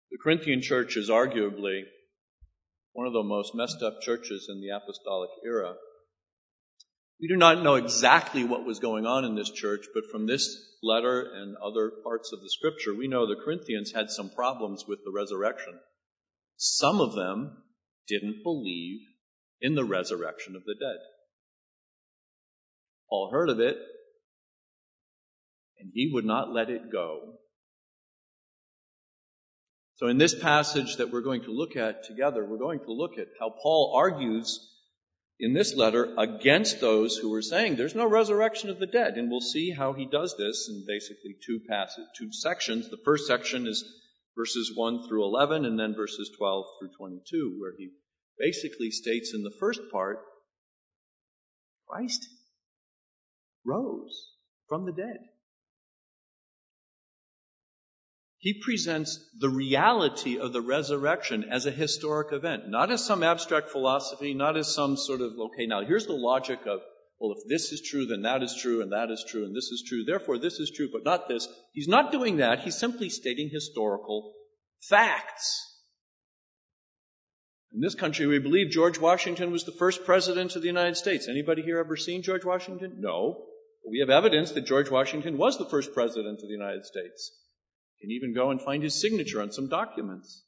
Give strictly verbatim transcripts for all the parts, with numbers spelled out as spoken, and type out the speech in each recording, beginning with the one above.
The Corinthian church is arguably one of the most messed up churches in the apostolic era. We do not know exactly what was going on in this church, but from this letter and other parts of the scripture, we know the Corinthians had some problems with the resurrection. Some of them didn't believe in the resurrection of the dead. Paul heard of it, and he would not let it go. So in this passage that we're going to look at together, we're going to look at how Paul argues in this letter against those who were saying there's no resurrection of the dead. And we'll see how he does this in basically two passages, two sections. The first section is verses one through eleven, and then verses twelve through twenty-two, where he basically states in the first part, Christ rose from the dead. He presents the reality of the resurrection as a historic event, not as some abstract philosophy, not as some sort of, okay, now here's the logic of, well, if this is true, then that is true, and that is true, and this is true, therefore this is true, but not this. He's not doing that. He's simply stating historical facts. In this country, we believe George Washington was the first president of the United States. Anybody here ever seen George Washington? No. But we have evidence that George Washington was the first president of the United States. You can even go and find his signature on some documents.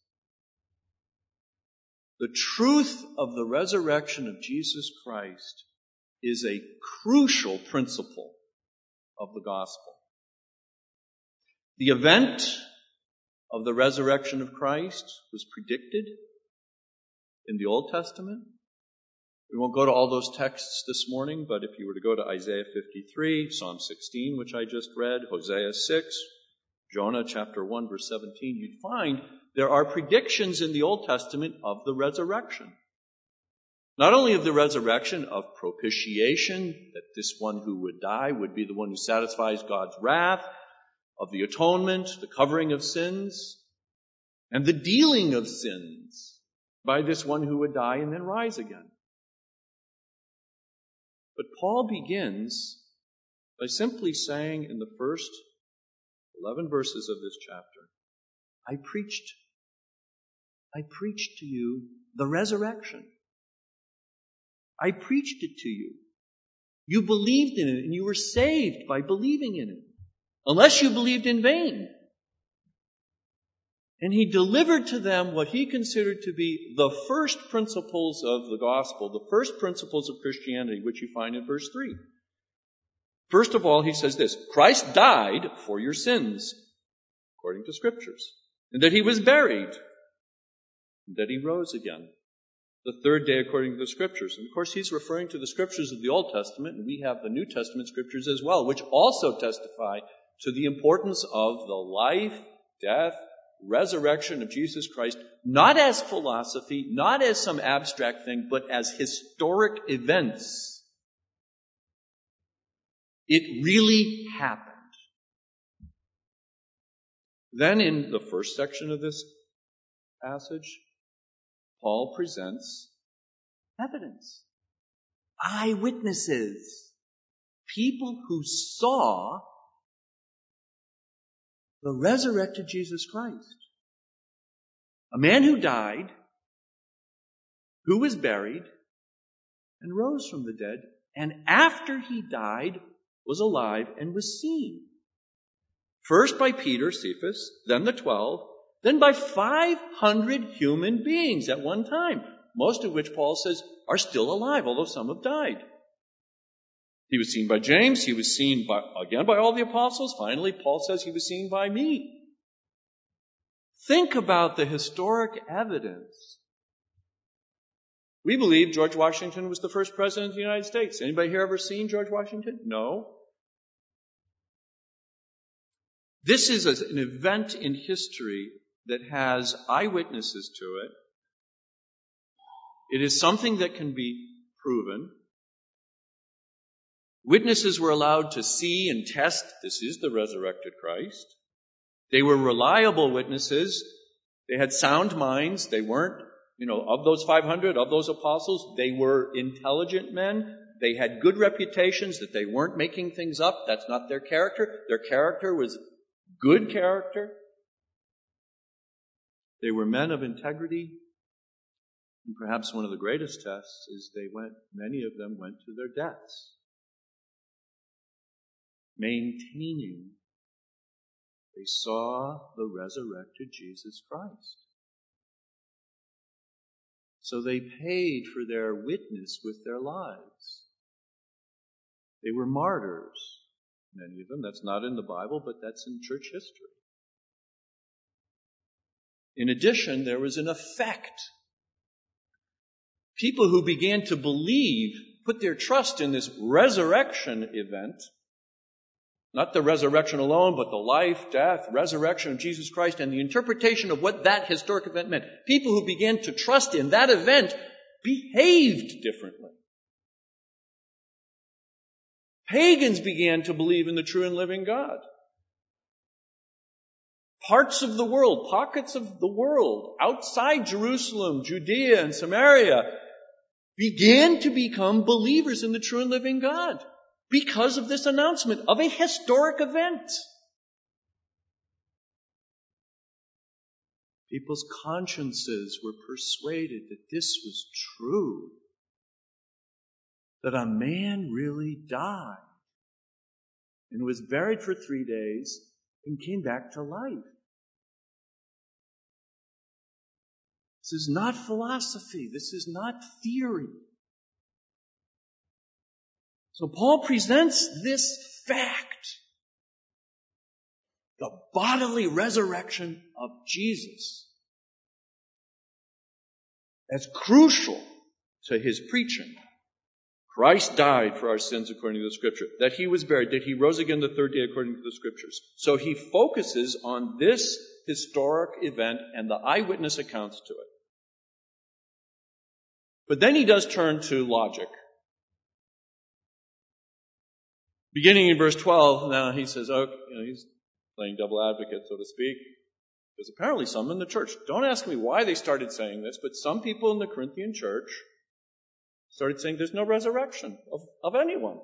The truth of the resurrection of Jesus Christ is a crucial principle of the gospel. The event of the resurrection of Christ was predicted in the Old Testament. We won't go to all those texts this morning, but if you were to go to Isaiah fifty-three, Psalm sixteen, which I just read, Hosea six, Jonah chapter one, verse seventeen, you'd find there are predictions in the Old Testament of the resurrection. Not only of the resurrection, of propitiation, that this one who would die would be the one who satisfies God's wrath, of the atonement, the covering of sins, and the dealing of sins by this one who would die and then rise again. But Paul begins by simply saying in the first eleven verses of this chapter, I preached, I preached to you the resurrection. I preached it to you. You believed in it and you were saved by believing in it, unless you believed in vain. And he delivered to them what he considered to be the first principles of the gospel, the first principles of Christianity, which you find in verse three. First of all, he says this, Christ died for your sins, according to Scriptures, and that he was buried, and that he rose again, the third day according to the Scriptures. And of course, he's referring to the Scriptures of the Old Testament, and we have the New Testament Scriptures as well, which also testify to the importance of the life, death, resurrection of Jesus Christ, not as philosophy, not as some abstract thing, but as historic events. It really happened. Then in the first section of this passage, Paul presents evidence. Eyewitnesses. People who saw the resurrected Jesus Christ. A man who died, who was buried, and rose from the dead, and after he died, was alive and was seen. First by Peter, Cephas, then the twelve, then by five hundred human beings at one time, most of which Paul says are still alive, although some have died. He was seen by James, he was seen by, again by all the apostles. Finally, Paul says he was seen by me. Think about the historic evidence. We believe George Washington was the first president of the United States. Anybody here ever seen George Washington? No. This is an event in history that has eyewitnesses to it. It is something that can be proven. Witnesses were allowed to see and test, this is the resurrected Christ. They were reliable witnesses. They had sound minds. They weren't, you know, of those five hundred, of those apostles, they were intelligent men. They had good reputations, that they weren't making things up. That's not their character. Their character was good character. They were men of integrity. And perhaps one of the greatest tests is they went, many of them went to their deaths, maintaining they saw the resurrected Jesus Christ. So they paid for their witness with their lives. They were martyrs, many of them. That's not in the Bible, but that's in church history. In addition, there was an effect. People who began to believe, put their trust in this resurrection event, not the resurrection alone, but the life, death, resurrection of Jesus Christ, and the interpretation of what that historic event meant. People who began to trust in that event behaved differently. Pagans began to believe in the true and living God. Parts of the world, pockets of the world, outside Jerusalem, Judea, and Samaria, began to become believers in the true and living God because of this announcement of a historic event. People's consciences were persuaded that this was true, that a man really died and was buried for three days and came back to life. This is not philosophy. This is not theory. So Paul presents this fact, the bodily resurrection of Jesus, as crucial to his preaching. Christ died for our sins according to the Scripture, that he was buried, that he rose again the third day according to the Scriptures. So he focuses on this historic event and the eyewitness accounts to it. But then he does turn to logic. Beginning in verse twelve, now he says, oh, you know, he's playing double advocate, so to speak. Because apparently some in the church, don't ask me why they started saying this, but some people in the Corinthian church started saying there's no resurrection of, of anyone.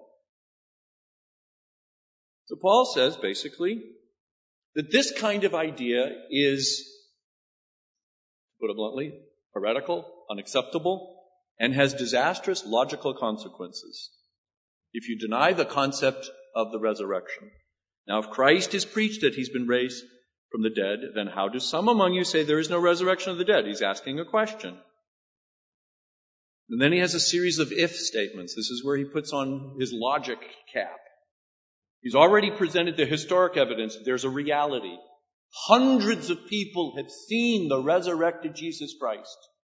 So Paul says, basically, that this kind of idea is, to put it bluntly, heretical, unacceptable, and has disastrous logical consequences if you deny the concept of the resurrection. Now, if Christ is preached that he's been raised from the dead, then how do some among you say there is no resurrection of the dead? He's asking a question. And then he has a series of if statements. This is where he puts on his logic cap. He's already presented the historic evidence. There's a reality. Hundreds of people have seen the resurrected Jesus Christ.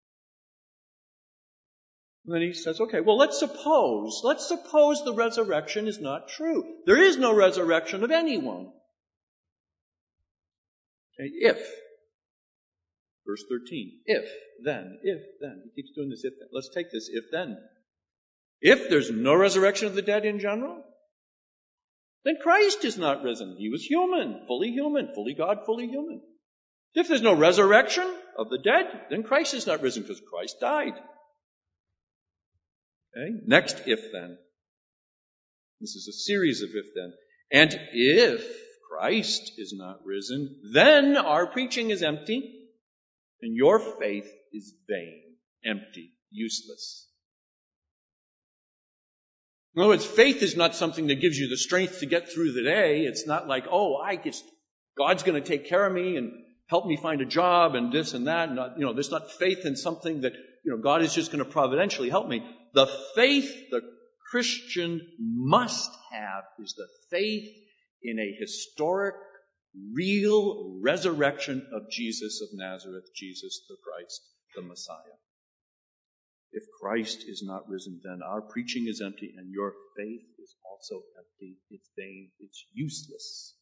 And then he says, okay, well, let's suppose, let's suppose the resurrection is not true. There is no resurrection of anyone. Okay, if. Verse thirteen. If, then, if, then. He keeps doing this if, then. Let's take this if, then. If there's no resurrection of the dead in general, then Christ is not risen. He was human, fully human, fully God, fully human. If there's no resurrection of the dead, then Christ is not risen because Christ died. Okay? Next if then. This is a series of if then. And if Christ is not risen, then our preaching is empty and your faith is vain, empty, useless. In other words, faith is not something that gives you the strength to get through the day. It's not like, oh, I guess God's going to take care of me and help me find a job and this and that. Not, you know, there's not faith in something that, you know, God is just going to providentially help me. The faith the Christian must have is the faith in a historic, real resurrection of Jesus of Nazareth, Jesus the Christ, the Messiah. If Christ is not risen, then our preaching is empty and your faith is also empty. It's vain. It's useless.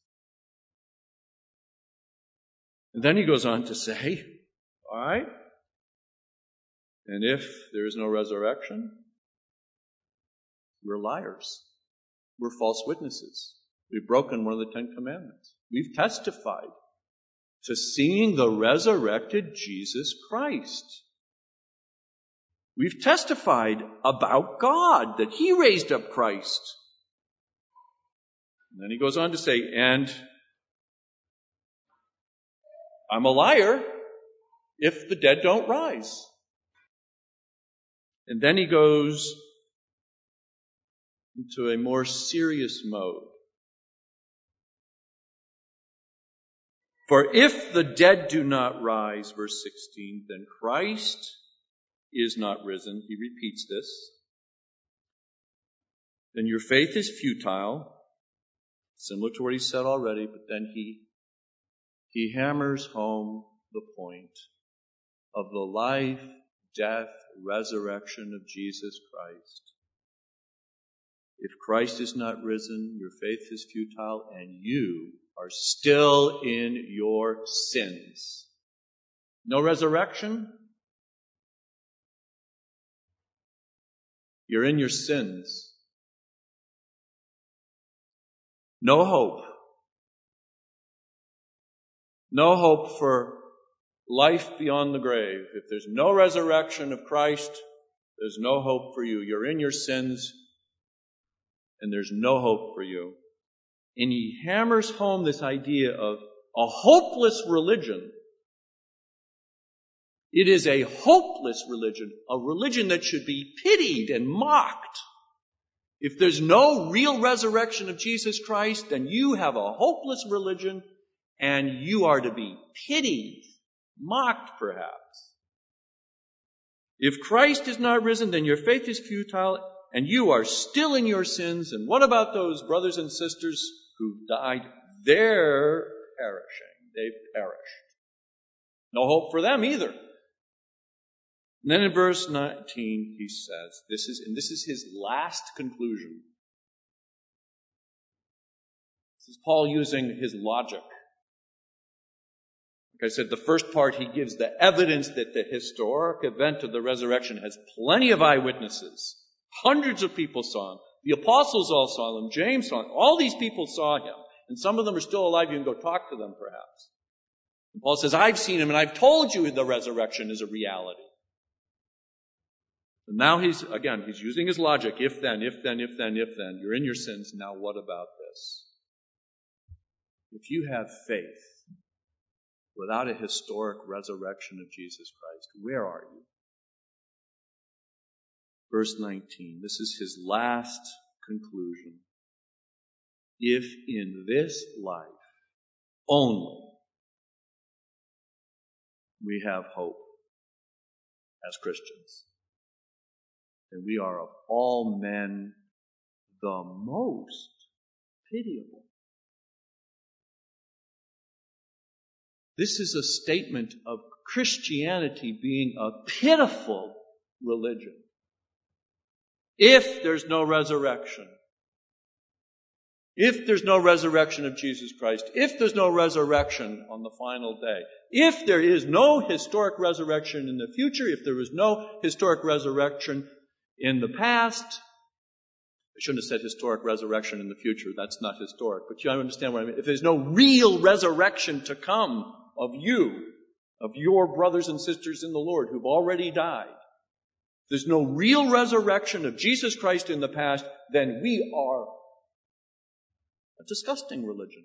And then he goes on to say, all right, and if there is no resurrection, we're liars. We're false witnesses. We've broken one of the Ten Commandments. We've testified to seeing the resurrected Jesus Christ. We've testified about God, that he raised up Christ. And then he goes on to say, and I'm a liar if the dead don't rise. And then he goes into a more serious mode. For if the dead do not rise, verse sixteen, then Christ is not risen. He repeats this. Then your faith is futile, similar to what he said already, but then he, he hammers home the point of the life, death, resurrection of Jesus Christ. If Christ is not risen, your faith is futile, and you are still in your sins. No resurrection? You're in your sins. No hope. No hope for life beyond the grave. If there's no resurrection of Christ, there's no hope for you. You're in your sins, and there's no hope for you. And he hammers home this idea of a hopeless religion. It is a hopeless religion, a religion that should be pitied and mocked. If there's no real resurrection of Jesus Christ, then you have a hopeless religion, and you are to be pitied, mocked perhaps. If Christ is not risen, then your faith is futile, and you are still in your sins. And what about those brothers and sisters who died? They're perishing. They've perished. No hope for them either. And then in verse nineteen, he says, this is, and this is his last conclusion. This is Paul using his logic. Like I said, the first part, he gives the evidence that the historic event of the resurrection has plenty of eyewitnesses. Hundreds of people saw him. The apostles all saw him. James saw him. All these people saw him. And some of them are still alive. You can go talk to them, perhaps. And Paul says, I've seen him, and I've told you the resurrection is a reality. And now he's, again, he's using his logic. If then, if then, if then, if then. You're in your sins. Now what about this? If you have faith without a historic resurrection of Jesus Christ, where are you? Verse nineteen, this is his last conclusion. If in this life only we have hope as Christians, then we are of all men the most pitiable. This is a statement of Christianity being a pitiful religion. If there's no resurrection, if there's no resurrection of Jesus Christ, if there's no resurrection on the final day, if there is no historic resurrection in the future, if there is no historic resurrection in the past, I shouldn't have said historic resurrection in the future, that's not historic, but you understand what I mean. If there's no real resurrection to come of you, of your brothers and sisters in the Lord who've already died, there's no real resurrection of Jesus Christ in the past, then we are a disgusting religion.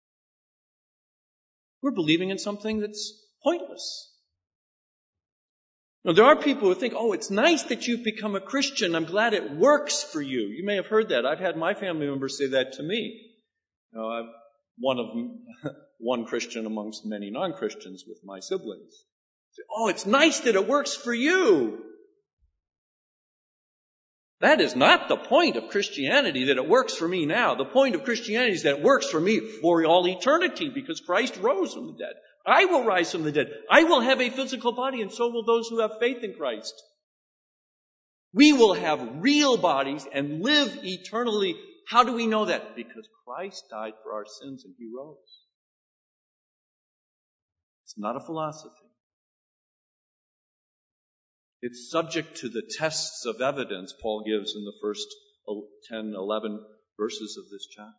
We're believing in something that's pointless. Now, there are people who think, oh, it's nice that you've become a Christian. I'm glad it works for you. You may have heard that. I've had my family members say that to me. You know, I'm one of one Christian amongst many non-Christians with my siblings. Say, oh, it's nice that it works for you. That is not the point of Christianity, that it works for me now. The point of Christianity is that it works for me for all eternity, because Christ rose from the dead. I will rise from the dead. I will have a physical body, and so will those who have faith in Christ. We will have real bodies and live eternally. How do we know that? Because Christ died for our sins and he rose. It's not a philosophy. It's subject to the tests of evidence Paul gives in the first ten, eleven verses of this chapter.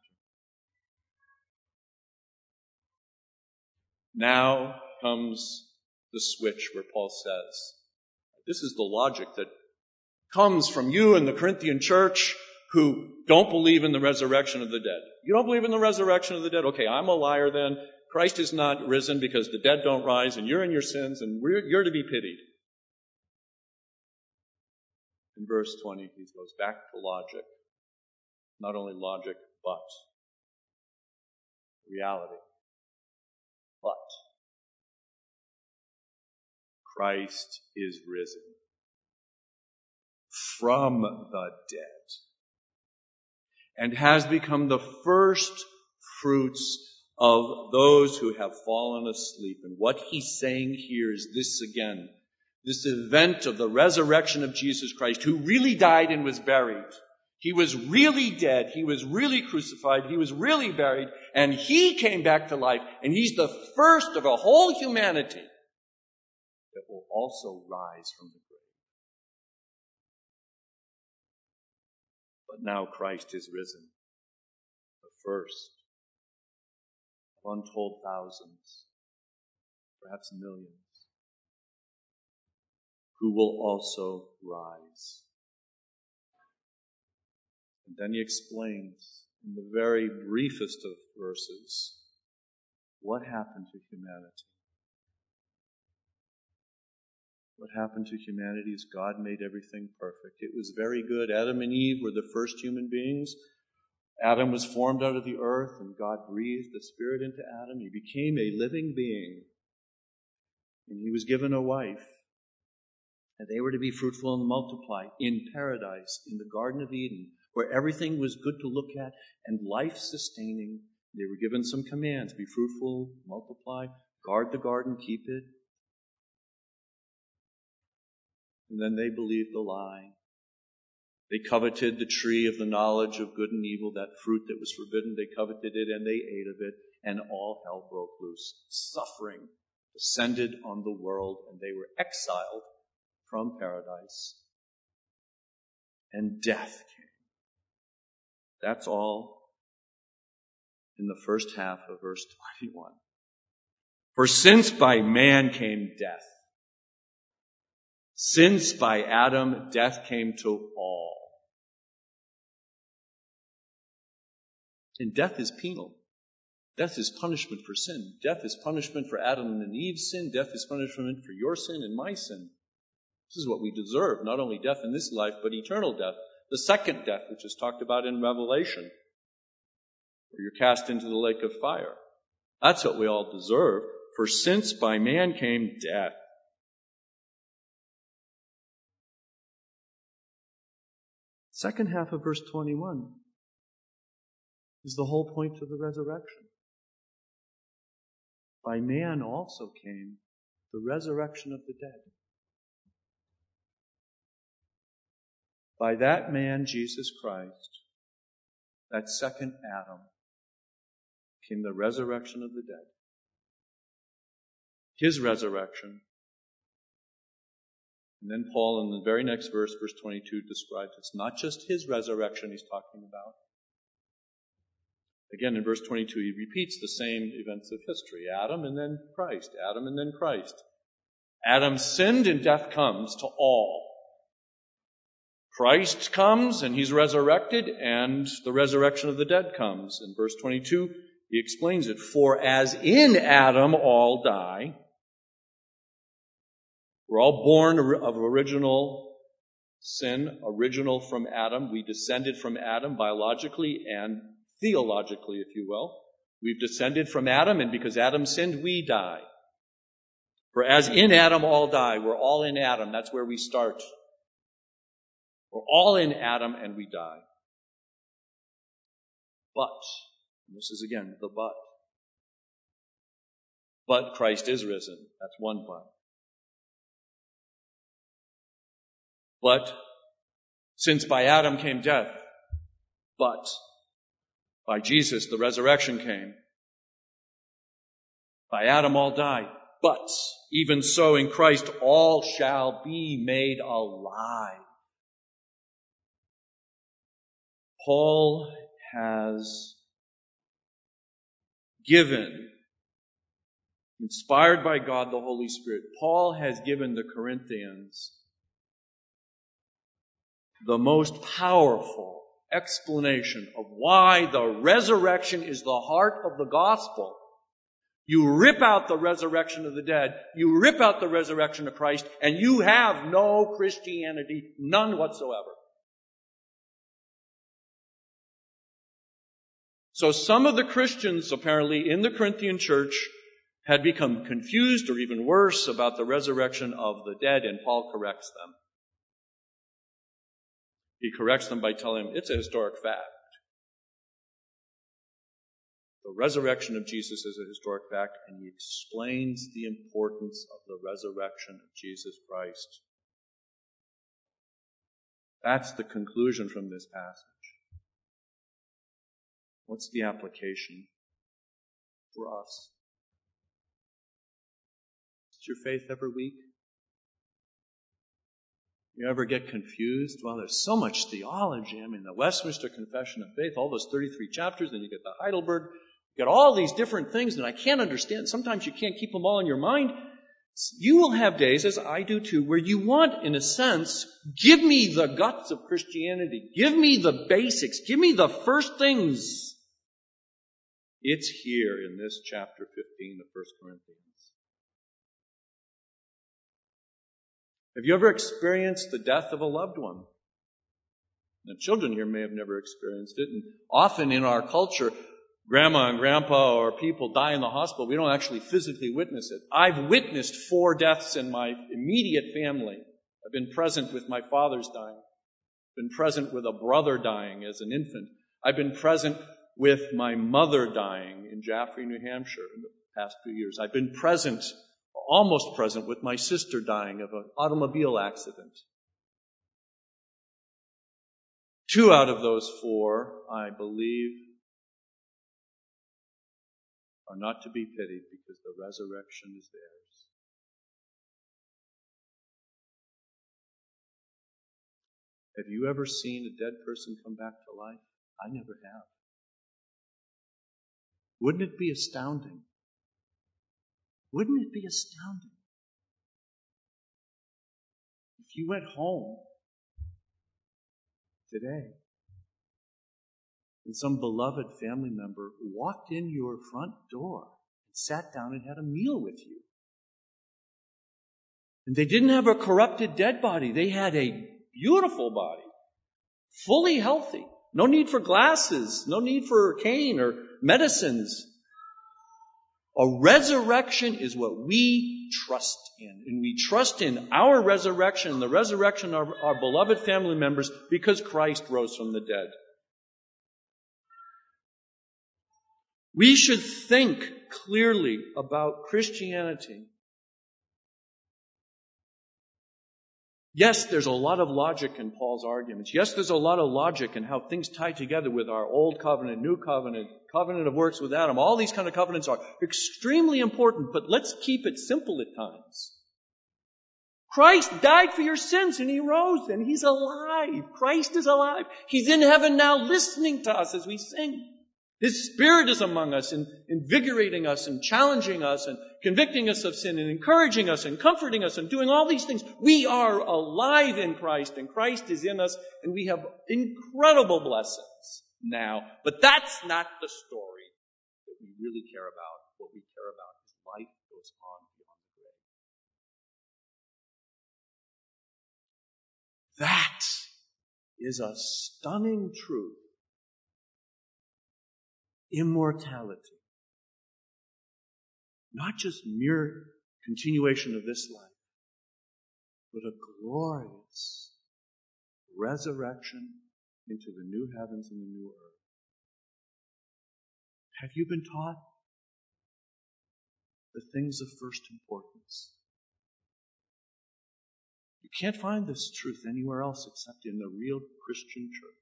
Now comes the switch where Paul says, this is the logic that comes from you in the Corinthian church who don't believe in the resurrection of the dead. You don't believe in the resurrection of the dead? Okay, I'm a liar then. Christ is not risen because the dead don't rise and you're in your sins and we're, you're to be pitied. In verse twenty, he goes back to logic. Not only logic, but reality. But Christ is risen from the dead and has become the first fruits of those who have fallen asleep. And what he's saying here is this again, this event of the resurrection of Jesus Christ, who really died and was buried. He was really dead. He was really crucified. He was really buried. And he came back to life. And he's the first of a whole humanity that will also rise from the grave. But now Christ is risen, the first of untold thousands, perhaps millions, who will also rise. And then he explains in the very briefest of verses what happened to humanity. What happened to humanity is God made everything perfect. It was very good. Adam and Eve were the first human beings. Adam was formed out of the earth, and God breathed the Spirit into Adam. He became a living being. And he was given a wife. And they were to be fruitful and multiply in paradise, in the Garden of Eden, where everything was good to look at and life-sustaining. They were given some commands. Be fruitful, multiply, guard the garden, keep it. And then they believed the lie. They coveted the tree of the knowledge of good and evil, that fruit that was forbidden. They coveted it and they ate of it, and all hell broke loose. Suffering descended on the world, and they were exiled from paradise. And death came. That's all in the first half of verse twenty-one. For since by man came death, since by Adam death came to all. And death is penal. Death is punishment for sin. Death is punishment for Adam and Eve's sin. Death is punishment for your sin and my sin. This is what we deserve, not only death in this life, but eternal death. The second death, which is talked about in Revelation, where you're cast into the lake of fire. That's what we all deserve. For since by man came death. Second half of verse twenty-one is the whole point of the resurrection. By man also came the resurrection of the dead. By that man, Jesus Christ, that second Adam, came the resurrection of the dead. His resurrection. And then Paul, in the very next verse, verse twenty-two, describes it's not just his resurrection he's talking about. Again, in verse twenty-two, he repeats the same events of history. Adam and then Christ. Adam and then Christ. Adam sinned and death comes to all. Christ comes and he's resurrected, and the resurrection of the dead comes. In verse twenty-two, he explains it. For as in Adam all die, we're all born of original sin, original from Adam. We descended from Adam biologically and theologically, if you will. We've descended from Adam, and because Adam sinned, we die. For as in Adam all die, we're all in Adam. That's where we start. We're all in Adam and we die. But, and this is again the but. But Christ is risen. That's one but. But, since by Adam came death, but by Jesus the resurrection came. By Adam all die. But, even so in Christ all shall be made alive. Paul has given, inspired by God the Holy Spirit, Paul has given the Corinthians the most powerful explanation of why the resurrection is the heart of the gospel. You rip out the resurrection of the dead, you rip out the resurrection of Christ, and you have no Christianity, none whatsoever. So some of the Christians, apparently, in the Corinthian church had become confused or even worse about the resurrection of the dead, and Paul corrects them. He corrects them by telling them it's a historic fact. The resurrection of Jesus is a historic fact, and he explains the importance of the resurrection of Jesus Christ. That's the conclusion from this passage. What's the application for us? Is your faith ever weak? You ever get confused? Well, there's so much theology. I mean, the Westminster Confession of Faith, all those thirty-three chapters, then you get the Heidelberg, you get all these different things that I can't understand. Sometimes you can't keep them all in your mind. You will have days, as I do too, where you want, in a sense, give me the guts of Christianity. Give me the basics. Give me the first things. It's here in this chapter fifteen of First Corinthians. Have you ever experienced the death of a loved one? The children here may have never experienced it. And often in our culture, grandma and grandpa or people die in the hospital. We don't actually physically witness it. I've witnessed four deaths in my immediate family. I've been present with my father's dying. I've been present with a brother dying as an infant. I've been present with my mother dying in Jaffrey, New Hampshire in the past few years. I've been present, almost present, with my sister dying of an automobile accident. Two out of those four, I believe, are not to be pitied because the resurrection is theirs. Have you ever seen a dead person come back to life? I never have. Wouldn't it be astounding? Wouldn't it be astounding if you went home today and some beloved family member walked in your front door and sat down and had a meal with you? And they didn't have a corrupted dead body. They had a beautiful body, fully healthy. No need for glasses, no need for cane or medicines. A resurrection is what we trust in. And we trust in our resurrection, the resurrection of our beloved family members, because Christ rose from the dead. We should think clearly about Christianity. Yes, there's a lot of logic in Paul's arguments. Yes, there's a lot of logic in how things tie together with our old covenant, new covenant, covenant of works with Adam. All these kind of covenants are extremely important, but let's keep it simple at times. Christ died for your sins and he rose and he's alive. Christ is alive. He's in heaven now listening to us as we sing. His Spirit is among us and invigorating us and challenging us and convicting us of sin and encouraging us and comforting us and doing all these things. We are alive in Christ and Christ is in us and we have incredible blessings now. But that's not the story that we really care about. What we care about is life goes on beyond the grave. That is a stunning truth. Immortality. Not just mere continuation of this life, but a glorious resurrection into the new heavens and the new earth. Have you been taught the things of first importance? You can't find this truth anywhere else except in the real Christian church.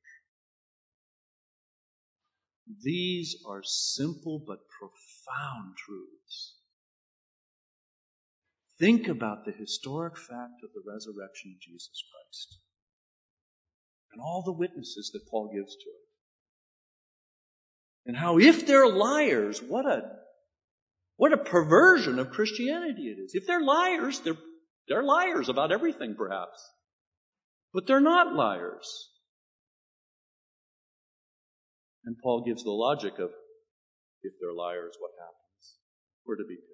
These are simple but profound truths. Think about the historic fact of the resurrection of Jesus Christ and all the witnesses that Paul gives to it. And how if they're liars, what a what a perversion of Christianity it is. If they're liars, they're, they're liars about everything perhaps. But they're not liars. And Paul gives the logic of, if they're liars, what happens? were to be pitied.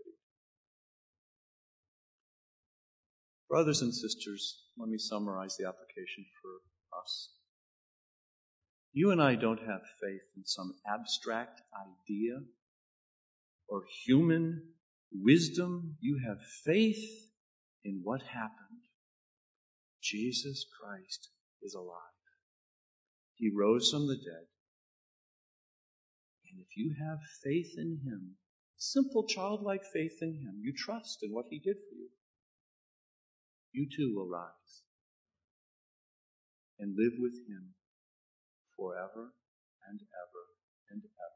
Brothers and sisters, let me summarize the application for us. You and I don't have faith in some abstract idea or human wisdom. You have faith in what happened. Jesus Christ is alive. He rose from the dead. And if you have faith in Him, simple childlike faith in Him, you trust in what He did for you, you too will rise and live with Him forever and ever and ever.